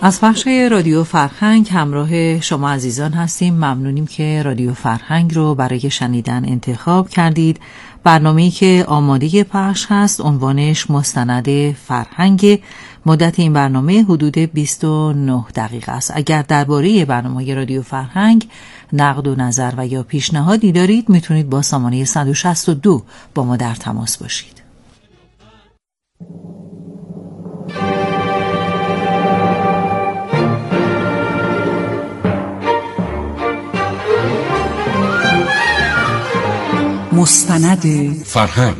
از بخش رادیو فرهنگ همراه شما عزیزان هستیم. ممنونیم که رادیو فرهنگ رو برای شنیدن انتخاب کردید. برنامه‌ای که آماده پخش هست عنوانش مستند فرهنگ. مدت این برنامه حدود 29 دقیقه است. اگر درباره برنامه رادیو فرهنگ نقد و نظر و یا پیشنهادی دارید میتونید با سامانه 162 با ما در تماس باشید. مستند فرهنگ.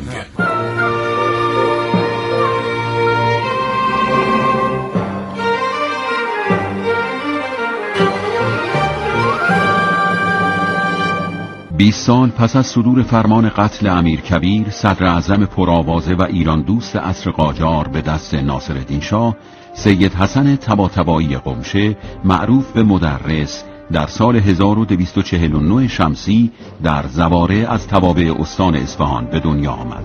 سال پس از صدور فرمان قتل امیرکبیر، صدر اعظم پرآوازه و ایران دوست عصر قاجار به دست ناصرالدین شاه، سید حسن طباطبایی قمشه معروف به مدرس در سال 1249 شمسی در زواره از توابع استان اصفهان به دنیا آمد.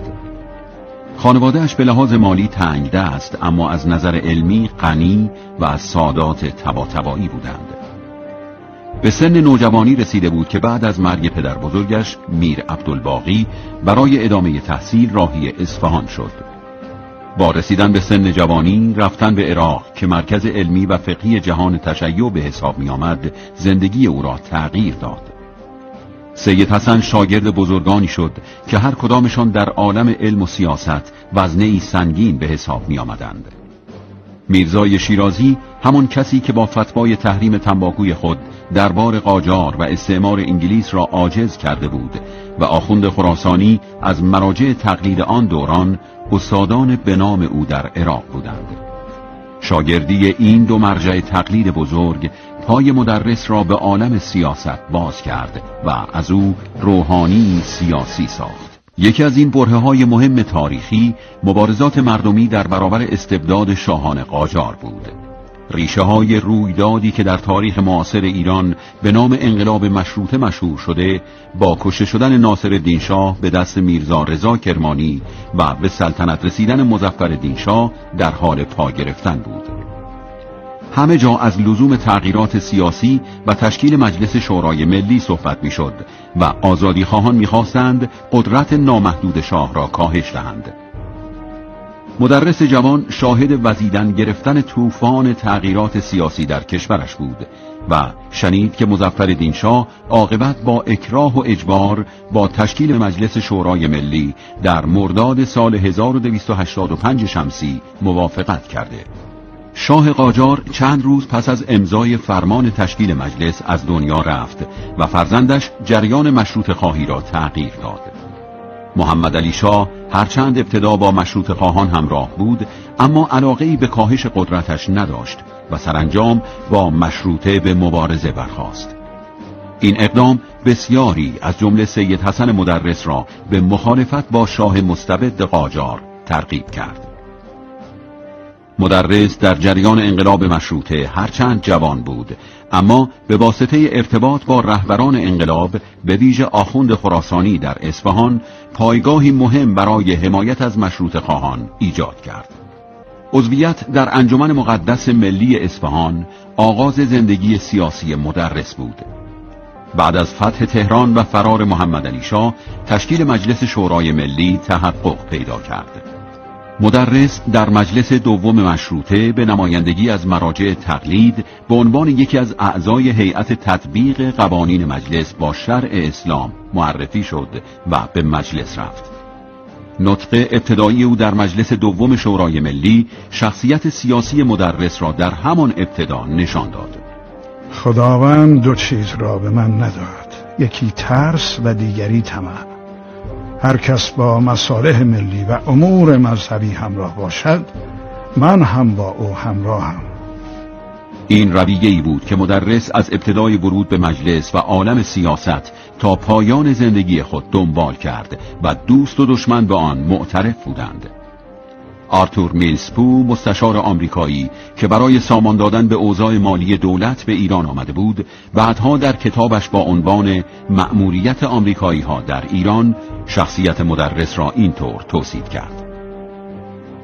خانواده‌اش به لحاظ مالی تنگ دست اما از نظر علمی غنی و از سادات طباطبایی بودند. به سن نوجوانی رسیده بود که بعد از مرگ پدر بزرگش میر عبدالباقی برای ادامه تحصیل راهی اصفهان شد. با رسیدن به سن جوانی رفتن به عراق که مرکز علمی و فقهی جهان تشیع به حساب می آمد زندگی او را تغییر داد. سید حسن شاگرد بزرگانی شد که هر کدامشان در عالم علم و سیاست وزنه‌ای سنگین به حساب می آمدند. میرزای شیرازی همان کسی که با فتوای تحریم تنباکوی خود دربار قاجار و استعمار انگلیس را عاجز کرده بود و آخوند خراسانی از مراجع تقلید آن دوران استادان به نام او در عراق بودند. شاگردی این دو مرجع تقلید بزرگ پای مدرس را به عالم سیاست باز کرد و از او روحانی سیاسی ساخت. یکی از این برهه‌های مهم تاریخی مبارزات مردمی در برابر استبداد شاهان قاجار بود. ریشه‌های رویدادی که در تاریخ معاصر ایران به نام انقلاب مشروطه مشهور شده با کشته شدن ناصرالدین شاه به دست میرزا رضا کرمانی و به سلطنت رسیدن مظفرالدین شاه در حال پا گرفتن بود. همه جا از لزوم تغییرات سیاسی و تشکیل مجلس شورای ملی صحبت می‌شد و آزادیخواهان می‌خواستند قدرت نامحدود شاه را کاهش دهند. مدرس جوان شاهد وزیدن گرفتن طوفان تغییرات سیاسی در کشورش بود و شنید که مظفرالدین شاه عاقبت با اکراه و اجبار با تشکیل مجلس شورای ملی در مرداد سال 1285 شمسی موافقت کرده. شاه قاجار چند روز پس از امضای فرمان تشکیل مجلس از دنیا رفت و فرزندش جریان مشروطه خواهی را تغییر داد. محمد علی شاه هرچند ابتدا با مشروطه خواهان همراه بود اما علاقه‌ای به کاهش قدرتش نداشت و سرانجام با مشروطه به مبارزه برخاست. این اقدام بسیاری از جمله سید حسن مدرس را به مخالفت با شاه مستبد قاجار ترغیب کرد. مدرس در جریان انقلاب مشروطه هرچند جوان بود اما به واسطه ارتباط با رهبران انقلاب به ویژه آخوند خراسانی در اصفهان پایگاهی مهم برای حمایت از مشروطه خواهان ایجاد کرد. عضویت در انجمن مقدس ملی اصفهان آغاز زندگی سیاسی مدرس بود. بعد از فتح تهران و فرار محمد علی شاه تشکیل مجلس شورای ملی تحقق پیدا کرد. مدرس در مجلس دوم مشروطه به نمایندگی از مراجع تقلید به عنوان یکی از اعضای هیئت تطبیق قوانین مجلس با شرع اسلام معرفی شد و به مجلس رفت. نطق ابتدایی او در مجلس دوم شورای ملی شخصیت سیاسی مدرس را در همان ابتدا نشان داد. خداوند دو چیز را به من نداد، یکی ترس و دیگری طمع. هر کس با مصالح ملی و امور مذهبی همراه باشد من هم با او همراهم. این رویه‌ای بود که مدرس از ابتدای ورود به مجلس و عالم سیاست تا پایان زندگی خود دنبال کرد و دوست و دشمن به آن معترف بودند. آرتور میلزپو مستشار آمریکایی که برای سامان دادن به اوضاع مالی دولت به ایران آمده بود بعدها در کتابش با عنوان مأموریت آمریکایی‌ها در ایران شخصیت مدرس را اینطور توصیف کرد: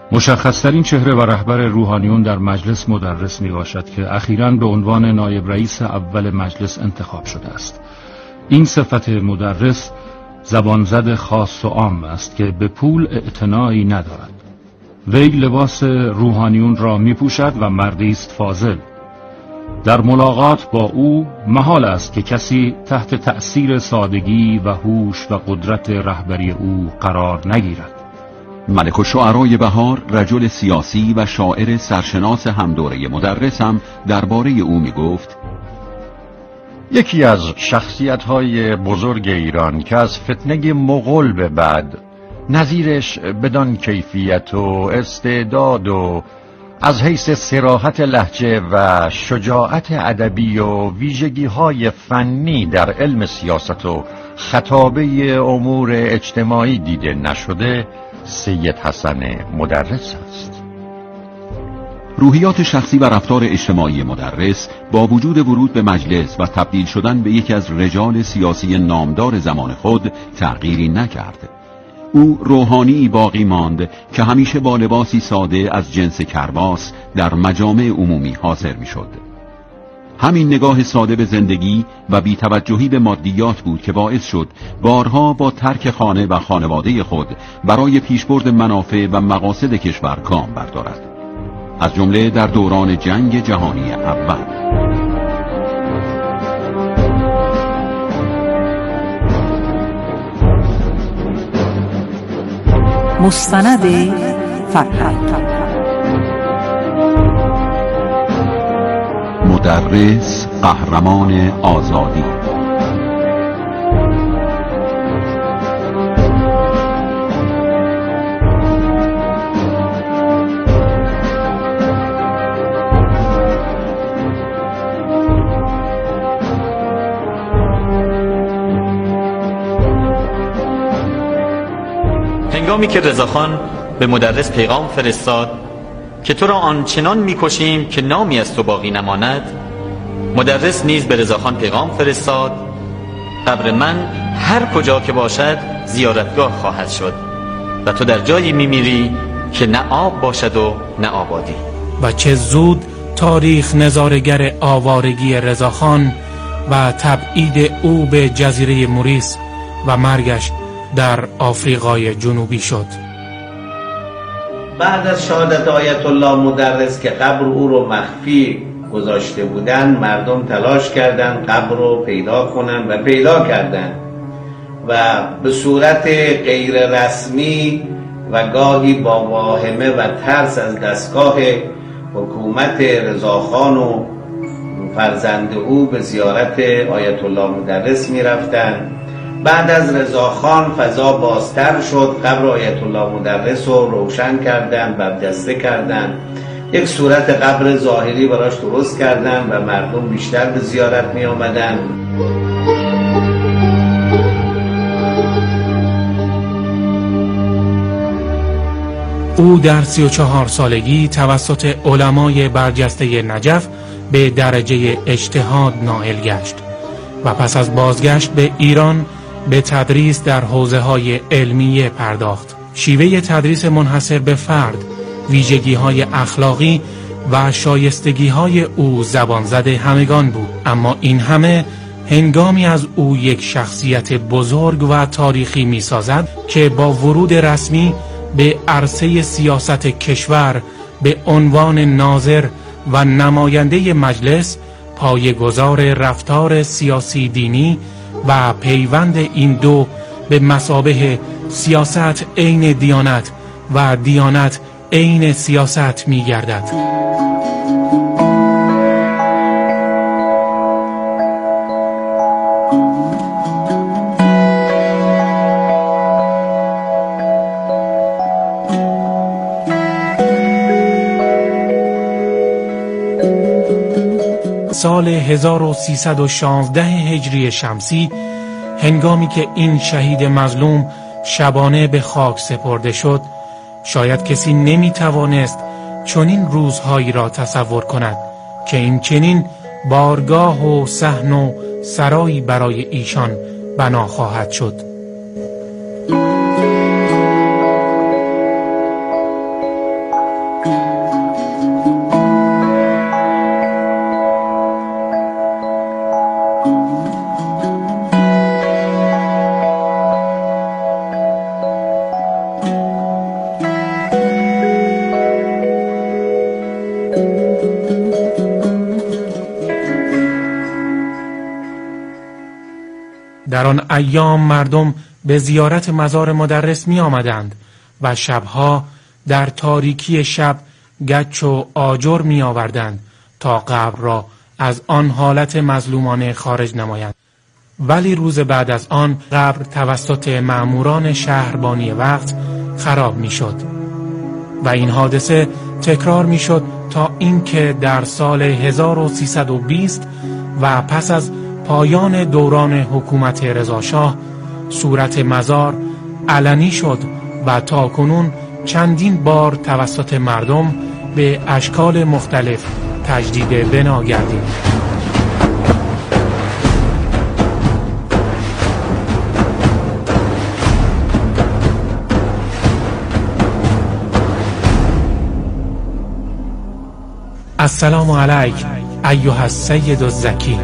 مشخصترین چهره و رهبر روحانیون در مجلس مدرس می باشد که اخیراً به عنوان نایب رئیس اول مجلس انتخاب شده است. این صفت مدرس زبانزد خاص و عام است که به پول اعتنایی ندارد. وی لباس روحانیون را می پوشد و مردی است فاضل. در ملاقات با او محال است که کسی تحت تأثیر سادگی و هوش و قدرت رهبری او قرار نگیرد. ملک الشعرای بهار، رجل سیاسی و شاعر سرشناس همدوره مدرس، هم درباره او می گفت: یکی از شخصیت‌های بزرگ ایران که از فتنه مغول به بعد نظیرش بدان کیفیت و استعداد و از حیث صراحت لهجه و شجاعت ادبی و ویژگی‌های فنی در علم سیاست و خطابه امور اجتماعی دیده نشده، سید حسن مدرس است. روحیات شخصی و رفتار اجتماعی مدرس با وجود ورود به مجلس و تبدیل شدن به یکی از رجال سیاسی نامدار زمان خود تغییری نکرد. او روحانی باقی ماند که همیشه با لباسی ساده از جنس کرباس در مجامع عمومی حاضر می شد. همین نگاه ساده به زندگی و بی‌توجهی به مادیات بود که باعث شد بارها با ترک خانه و خانواده خود برای پیشبرد منافع و مقاصد کشور گام بردارد، از جمله در دوران جنگ جهانی اول. مستند فرهنگ. مدرس قهرمان آزادی. هنگامی که رضاخان به مدرس پیغام فرستاد که تو را آنچنان می‌کشیم که نامی از تو باقی نماند، مدرس نیز به رضاخان پیغام فرستاد: قبر من هر کجا که باشد زیارتگاه خواهد شد و تو در جایی می‌میری که نه آب باشد و نه آبادی. و چه زود تاریخ نظارگر آوارگی رضاخان و تبعید او به جزیره موریس و مرگش در آفریقای جنوبی شد. بعد از شهادت آیت الله مدرس که قبر او رو مخفی گذاشته بودن، مردم تلاش کردند قبر رو پیدا کنن و پیدا کردند و به صورت غیر رسمی و گاهی با واهمه و ترس از دستگاه حکومت رضاخان و فرزند او به زیارت آیت الله مدرس می رفتن. بعد از رضاخان فضا بازتر شد، قبر آیت الله مدرس رو روشن کردن، برجسته کردن، یک صورت قبر ظاهری براش درست کردن و مردم بیشتر به زیارت می آمدن. او در 34 سالگی توسط علمای برجسته نجف به درجه اجتهاد نائل گشت و پس از بازگشت به ایران به تدریس در حوزه‌های علمیه پرداخت. شیوه تدریس منحصر به فرد، ویژگی‌های اخلاقی و شایستگی‌های او زبانزد همگان بود، اما این همه هنگامی از او یک شخصیت بزرگ و تاریخی می‌سازد که با ورود رسمی به عرصه سیاست کشور به عنوان ناظر و نماینده مجلس پایه‌گذار رفتار سیاسی دینی و پیوند این دو به مثابه سیاست عین دیانت و دیانت عین سیاست می گردد. سال 1316 هجری شمسی، هنگامی که این شهید مظلوم شبانه به خاک سپرده شد، شاید کسی نمی توانست چنین روزهایی را تصور کند که این چنین بارگاه و صحن و سرایی برای ایشان بنا خواهد شد. در آن ایام مردم به زیارت مزار مدرس می آمدند و شبها در تاریکی شب گچ و آجر می آوردند تا قبر را از آن حالت مظلومانه خارج نمایند. ولی روز بعد از آن قبر توسط مأموران شهربانی وقت خراب می شد و این حادثه تکرار می شد تا اینکه در سال 1320 و پس از پایان دوران حکومت رضاشاه صورت مزار علنی شد و تاکنون چندین بار توسط مردم به اشکال مختلف تجدید بنا گردید. السلام علیک ایها السید الزکی.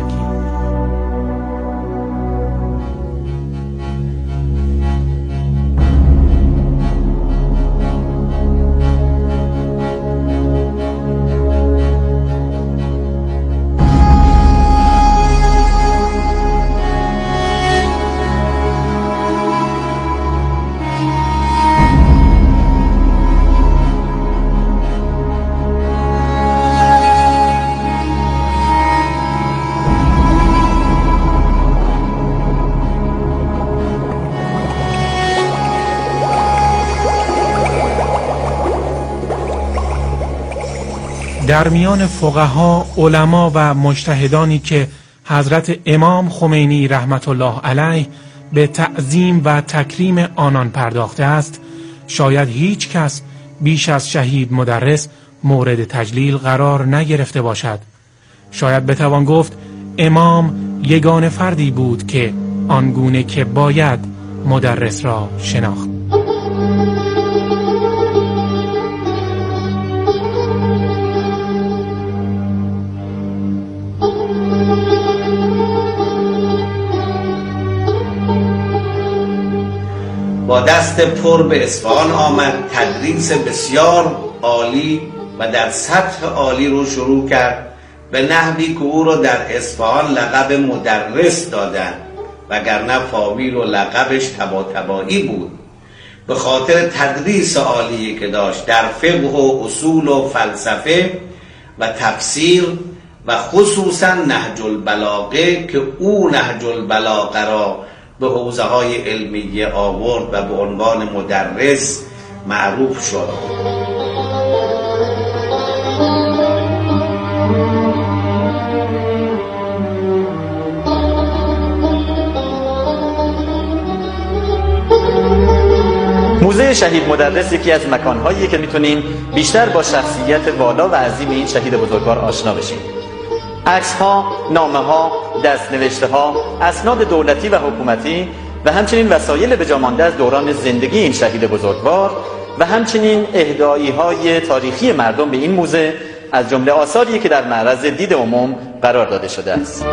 در میان فقها، علما و مجتهدانی که حضرت امام خمینی رحمت الله علیه به تعظیم و تکریم آنان پرداخته است، شاید هیچ کس بیش از شهید مدرس مورد تجلیل قرار نگرفته باشد. شاید بتوان گفت امام یگانه فردی بود که آنگونه که باید مدرس را شناخت. با دست پر به اصفهان آمد، تدریس بسیار عالی و در سطح عالی رو شروع کرد، به نحوی که او رو در اصفهان لقب مدرس دادند، وگرنه فامیل و لقبش تباتبایی بود، به خاطر تدریس عالی که داشت در فقه و اصول و فلسفه و تفسیر و خصوصا نهج البلاغه که او نهج البلاغه را به حوزه های علمیه آورد و به عنوان مدرس معروف شد. موزه شهید مدرس یکی از مکانهایی که میتونیم بیشتر با شخصیت والا و عظیم این شهید بزرگوار آشنا بشیم. عکس‌ها، نامه‌ها، دست‌نوشته‌ها، اسناد دولتی و حکومتی و همچنین وسایل به جا مانده از دوران زندگی این شهید بزرگوار و همچنین اهدایی‌های تاریخی مردم به این موزه از جمله آثاری که در معرض دید عموم قرار داده شده است.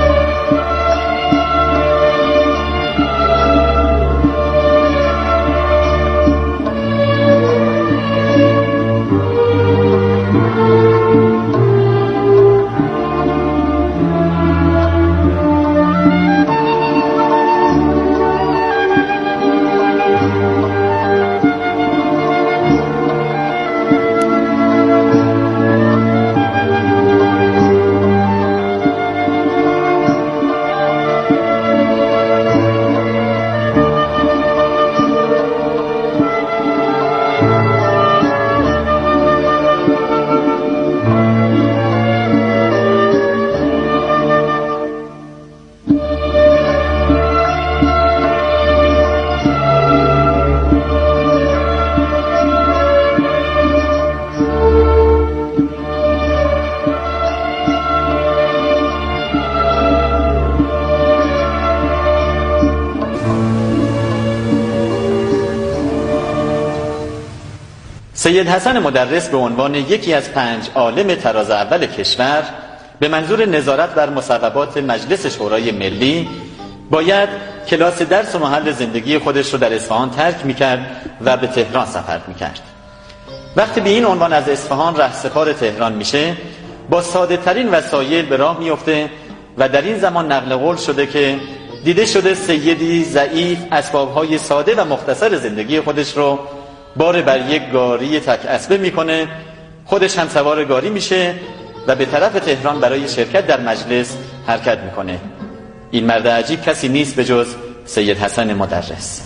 سید حسن مدرس به عنوان یکی از 5 عالم طراز اول کشور به منظور نظارت بر مصوبات مجلس شورای ملی باید کلاس درس و محل زندگی خودش رو در اصفهان ترک میکرد و به تهران سفر میکرد. وقتی به این عنوان از اصفهان رهسپار تهران میشه، با ساده ترین وسایل به راه میفته و در این زمان نقل قول شده که دیده شده سیدی ضعیف اسبابهای ساده و مختصر زندگی خودش رو بار بر یک گاری تک اسبه میکنه، خودش هم سوار گاری میشه و به طرف تهران برای شرکت در مجلس حرکت میکنه. این مرد عجیب کسی نیست به جز سید حسن مدرس.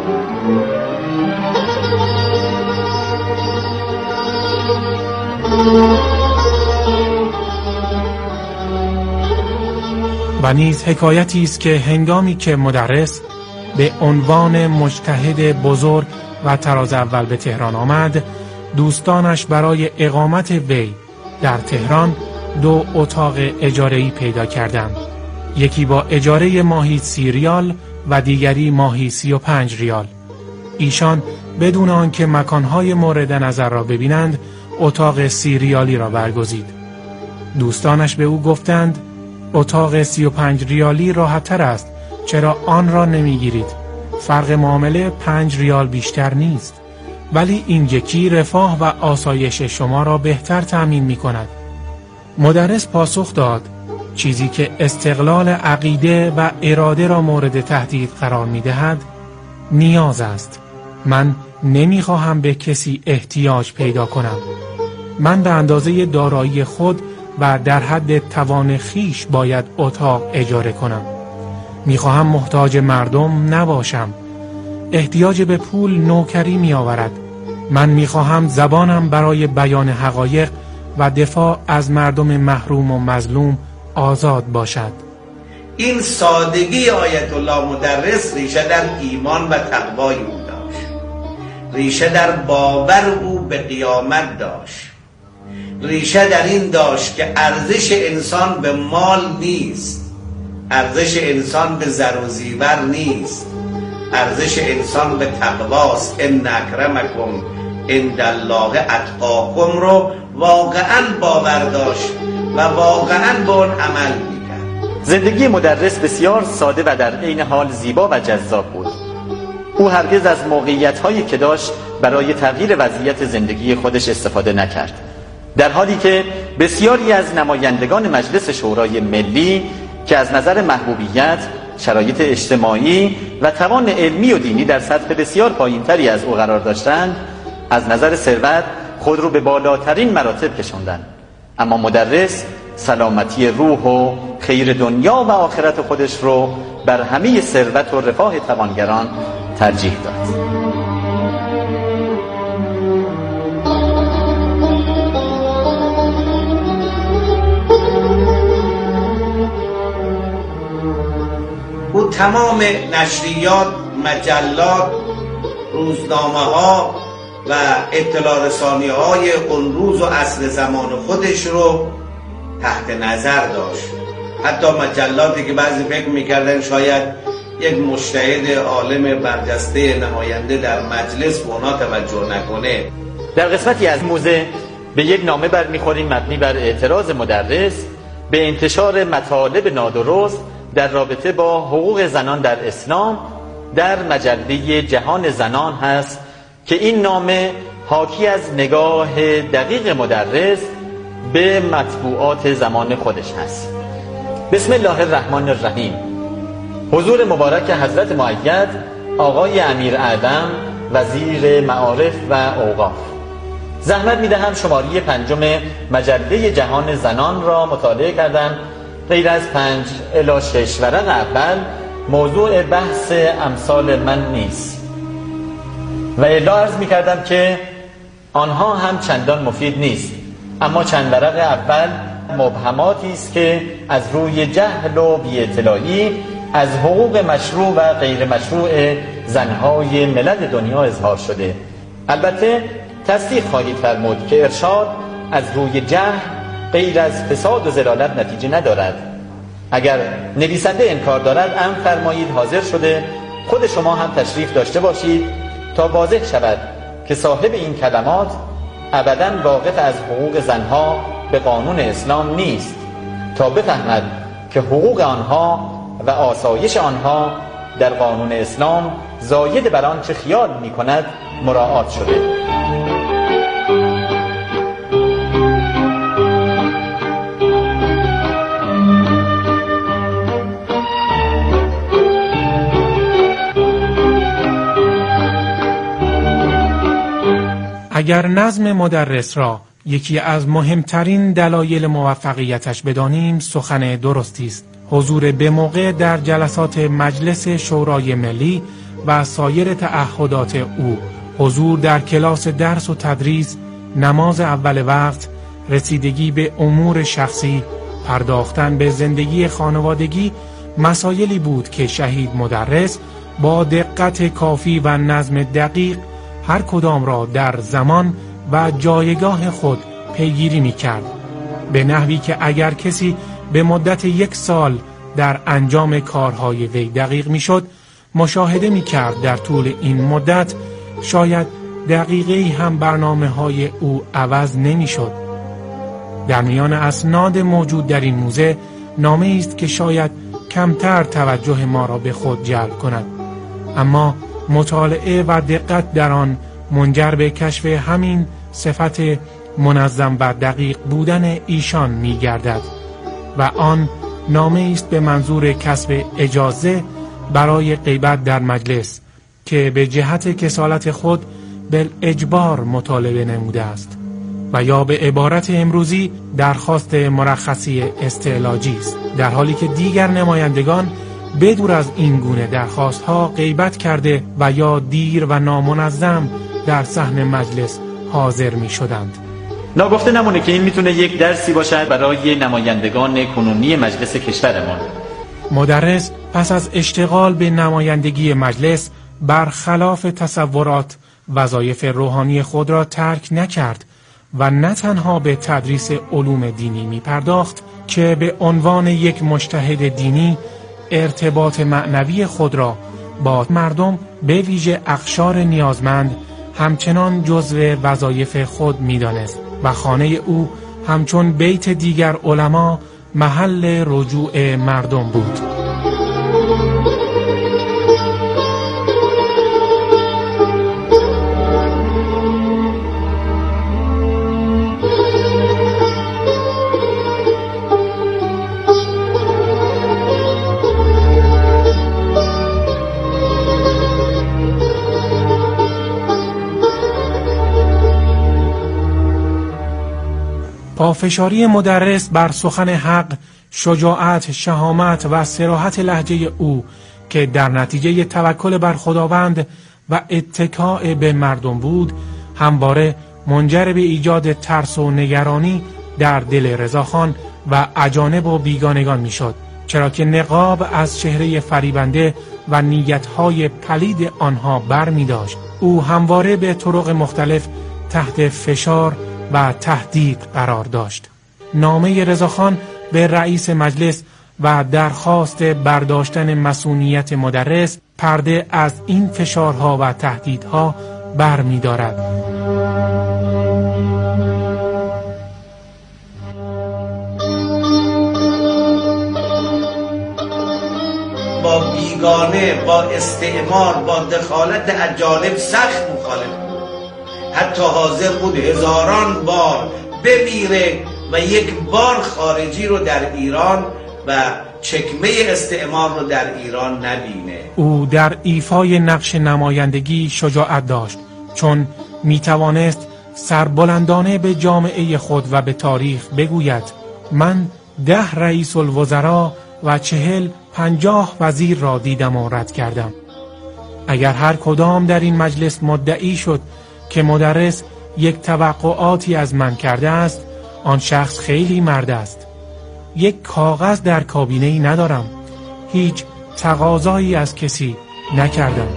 و نیز حکایتی است که هنگامی که مدرس به عنوان مجتهد بزرگ و طراز اول به تهران آمد، دوستانش برای اقامت وی در تهران 2 اتاق اجاره‌ای پیدا کردند. یکی با اجاره ماهی 30 ریال و دیگری ماهی 35 ریال. ایشان بدون آنکه مکانهای مورد نظر را ببینند اتاق 30 ریالی را برگزید. دوستانش به او گفتند اتاق 35 ریالی راحت‌تر است، چرا آن را نمیگیرید؟ فرق معامله 5 ریال بیشتر نیست، ولی این یکی رفاه و آسایش شما را بهتر تأمین می کند. مدرس پاسخ داد چیزی که استقلال عقیده و اراده را مورد تهدید قرار می دهد نیاز است. من نمی خواهم به کسی احتیاج پیدا کنم. من به اندازه دارایی خود و در حد توان خیش باید اتاق اجاره کنم. می خواهم محتاج مردم نباشم. احتیاج به پول نوکری می آورد. من می خواهم زبانم برای بیان حقایق و دفاع از مردم محروم و مظلوم آزاد باشد. این سادگی آیت الله مدرس ریشه در ایمان و تقوای او داشت، ریشه در باور او به قیامت داشت، ریشه در این داشت که ارزش انسان به مال نیست، ارزش انسان به زر و زیور نیست، ارزش انسان به تقواست. ان اکرمکم عند الله اتقاکم رو واقعا باور داشت و واقعا به اون عمل میکرد. زندگی مدرس بسیار ساده و در عین حال زیبا و جذاب بود. او هرگز از موقعیت‌هایی که داشت برای تغییر وضعیت زندگی خودش استفاده نکرد، در حالی که بسیاری از نمایندگان مجلس شورای ملی که از نظر محبوبیت، شرایط اجتماعی و توان علمی و دینی در سطح بسیار پایین‌تری از او قرار داشتند، از نظر ثروت خود رو به بالاترین مراتب کشاندند. اما مدرس سلامتی روح و خیر دنیا و آخرت خودش رو بر همه ثروت و رفاه توانگران ترجیح داد. او تمام نشریات، مجلات، روزنامه ها و اطلاع رسانی های اون روز و عصر زمان خودش رو تحت نظر داشت. حتی مجلاتی که بعضی فکر میکردن شاید یک مجتهد عالم برجسته نماینده در مجلس به اونا توجه نکنه. در قسمتی از موزه به یک نامه برمیخوریم مبنی بر اعتراض مدرس به انتشار مطالب نادرست در رابطه با حقوق زنان در اسلام در مجله جهان زنان هست که این نامه حاکی از نگاه دقیق مدرس به مطبوعات زمان خودش هست. بسم الله الرحمن الرحیم. حضور مبارک حضرت مؤید آقای امیر اعظم وزیر معارف و اوقاف، زحمت میدهم شماره 5 مجله جهان زنان را مطالعه کردم. غیر از 5 الی 6 ورق اول موضوع بحث امثال من نیست و الا عرض میکردم که آنها هم چندان مفید نیست، اما چند ورق اول مبهماتی است که از روی جهل و بی‌اطلاعی از حقوق مشروع و غیر مشروع زنهای ملل دنیا اظهار شده. البته تصدیق خواهید فرمود که ارشاد از روی جهل غیر از فساد و ضلالت نتیجه ندارد. اگر نویسنده انکار دارد امر فرمایید حاضر شده خود شما هم تشریف داشته باشید تا واضح شود که صاحب این کلمات ابداً واقف از حقوق زنها به قانون اسلام نیست، تا بفهمد که حقوق آنها و آسایش آنها در قانون اسلام زاید بر آنچه خیال می کند مراعات شده. اگر نظم مدرس را یکی از مهمترین دلایل موفقیتش بدانیم، سخن درستی است. حضور به موقع در جلسات مجلس شورای ملی و سایر تعهدات او، حضور در کلاس درس و تدریس، نماز اول وقت، رسیدگی به امور شخصی، پرداختن به زندگی خانوادگی، مسائلی بود که شهید مدرس با دقت کافی و نظم دقیق هر کدام را در زمان و جایگاه خود پیگیری می کرد، به نحوی که اگر کسی به مدت 1 سال در انجام کارهای وی دقیق می شد، مشاهده می کرد در طول این مدت شاید دقیقی هم برنامه های او عوض نمی شد. در میان اسناد موجود در این موزه نامه است که شاید کمتر توجه ما را به خود جلب کند، اما مطالعه و دقت در آن منجر به کشف همین صفت منظم و دقیق بودن ایشان می گردد و آن نامه است به منظور کسب اجازه برای غیبت در مجلس که به جهت کسالت خود بالاجبار مطالبه نموده است و یا به عبارت امروزی درخواست مرخصی استعلاجی است، در حالی که دیگر نمایندگان بدور از این گونه درخواست ها غیبت کرده و یا دیر و نامنظم در صحن مجلس حاضر می شدند. ناگفته نمونه که این میتونه یک درسی باشد برای نمایندگان کنونی مجلس کشورمان. مدرس پس از اشتغال به نمایندگی مجلس برخلاف تصورات وظایف روحانی خود را ترک نکرد و نه تنها به تدریس علوم دینی می پرداخت که به عنوان یک مجتهد دینی ارتباط معنوی خود را با مردم به ویژه اقشار نیازمند همچنان جزو وظایف خود می دانست و خانه او همچون بیت دیگر علما محل رجوع مردم بود. پافشاری مدرس بر سخن حق، شجاعت، شهامت و صراحت لهجه او که در نتیجه توکل بر خداوند و اتکاء به مردم بود، همواره منجر به ایجاد ترس و نگرانی در دل رضاخان و اجانب و بیگانگان میشد، چرا که نقاب از چهره فریبنده و نیتهای پلید آنها بر می داشت. او همواره به طرق مختلف تحت فشار و تهدید قرار داشت. نامه رضاخان به رئیس مجلس و درخواست برداشتن مسئولیت مدرس پرده از این فشارها و تهدیدها بر می دارد. با بیگانه، با استعمار، با دخالت اجانب سخت مخالف، حتی حاضر بود 1000 بار بمیره و یک بار خارجی رو در ایران و چکمه استعمار رو در ایران نبینه. او در ایفای نقش نمایندگی شجاعت داشت، چون میتوانست سربلندانه به جامعه خود و به تاریخ بگوید من 10 رئیس الوزراء و 40-50 وزیر را دیدم و رد کردم. اگر هر کدام در این مجلس مدعی شد که مدرس یک توقعاتی از من کرده است، آن شخص خیلی مرد است. یک کاغذ در کابینه‌ای ندارم، هیچ تقاضایی از کسی نکردم.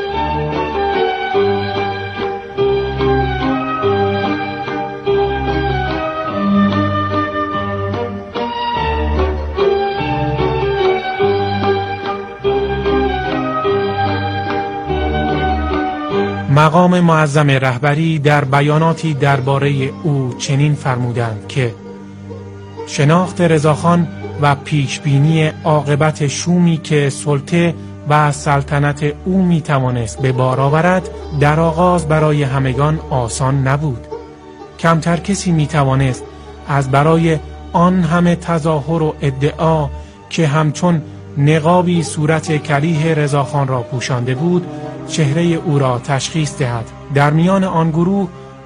مقام معظم رهبری در بیاناتی درباره او چنین فرمودند که شناخت رضاخان و پیشبینی عاقبت شومی که سلطه و سلطنت او می توانست به بار آورد در آغاز برای همگان آسان نبود. کمتر کسی می توانست از برای آن همه تظاهر و ادعا که همچون نقابی صورت کریه رضاخان را پوشانده بود چهره او را تشخیص دهد. در میان آن گروه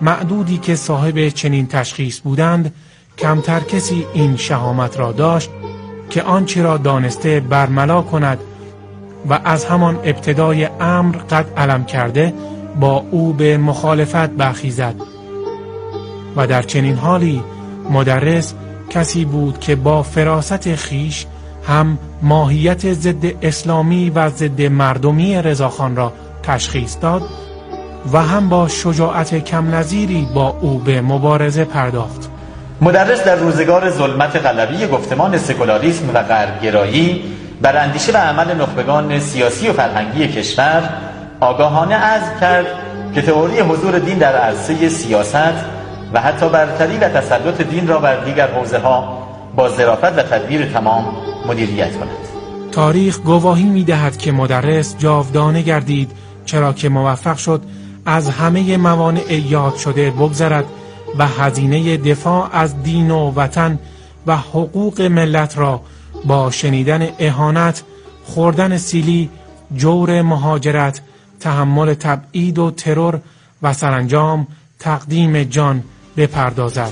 معدودی که صاحب چنین تشخیص بودند کمتر کسی این شهامت را داشت که آنچه را دانسته برملا کند و از همان ابتدای امر قد علم کرده با او به مخالفت برخیزد. و در چنین حالی مدرس کسی بود که با فراست خیش هم ماهیت ضد اسلامی و ضد مردمی رضاخان را تشخیص داد و هم با شجاعت کم نظیری با او به مبارزه پرداخت. مدرس در روزگار ظلمت غلبی گفتمان سکولاریسم و غربگرایی بر اندیشه و عمل نخبگان سیاسی و فرهنگی کشور آگاهانه عزم کرد که تئوری حضور دین در عرصه سیاست و حتی برتری و تسلط دین را بر دیگر حوزه‌ها با ظرافت و تدبیر تمام مدیریت کند. تاریخ گواهی می‌دهد که مدرس جاودانه گردید، چرا که موفق شد از همه موانع یاد شده بگذرد و هزینه دفاع از دین و وطن و حقوق ملت را با شنیدن اهانت، خوردن سیلی، جور مهاجرت، تحمل تبعید و ترور و سرانجام تقدیم جان بپردازد.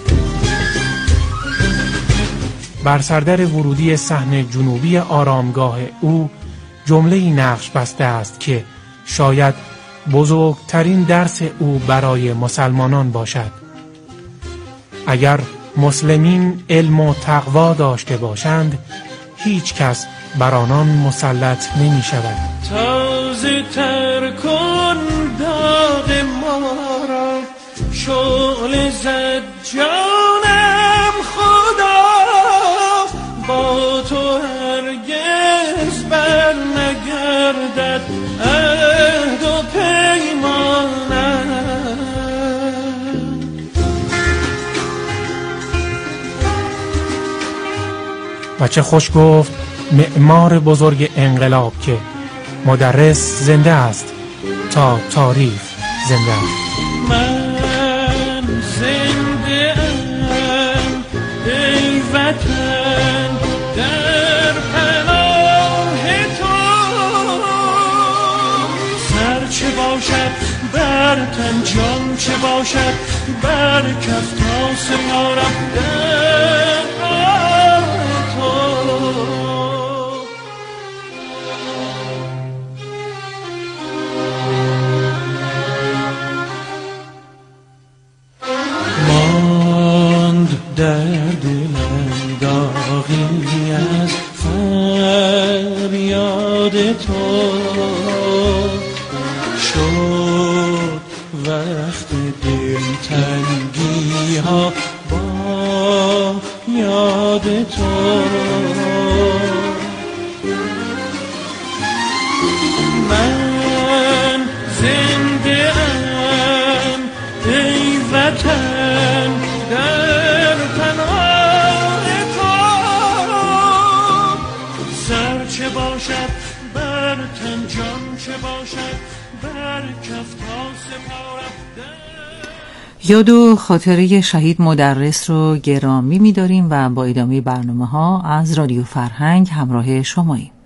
بر سردر ورودی صحن جنوبی آرامگاه او جمله‌ای نقش بسته است که شاید بزرگترین درس او برای مسلمانان باشد. اگر مسلمین علم و تقوا داشته باشند، هیچ کس بر آنان مسلط نمی شود. تازه تر کن داغ ما را، شعله زد جانم خدا، با تو هرگز بر نگردد عهد و پیمانم. و چه خوش گفت معمار بزرگ انقلاب که مدرس زنده است تا تاریخ زنده است. من زنده ام ای وطن در پناه تو، سر چه باشد بر تن، جان چه باشد بر کف، تا سپارم در راه تو. در دلم داغی از فریاد تو، شد وقت دلتنگی ها با یاد تو. من زنده ام ای وطن در پناه تو، سر چه باشد بر تن، جان چه باشد بر کف، تا سپارم. یاد و خاطره شهید مدرس رو گرامی می‌داریم و با ادامه برنامه‌ها از رادیو فرهنگ همراه شماییم.